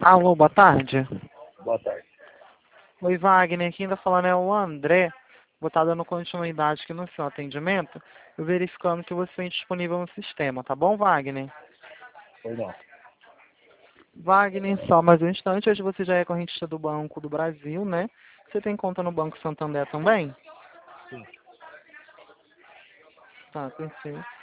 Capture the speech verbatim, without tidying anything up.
Alô, boa tarde. Boa tarde. Oi, Wagner. Quem está falando é o André. Vou estar dando continuidade aqui no seu atendimento, eu verificando que você é disponível no sistema, tá bom, Wagner? Pois não. Wagner, só mais um instante. Hoje você já é correntista do Banco do Brasil, né? Você tem conta no Banco Santander também? Sim. Tá, perfeito.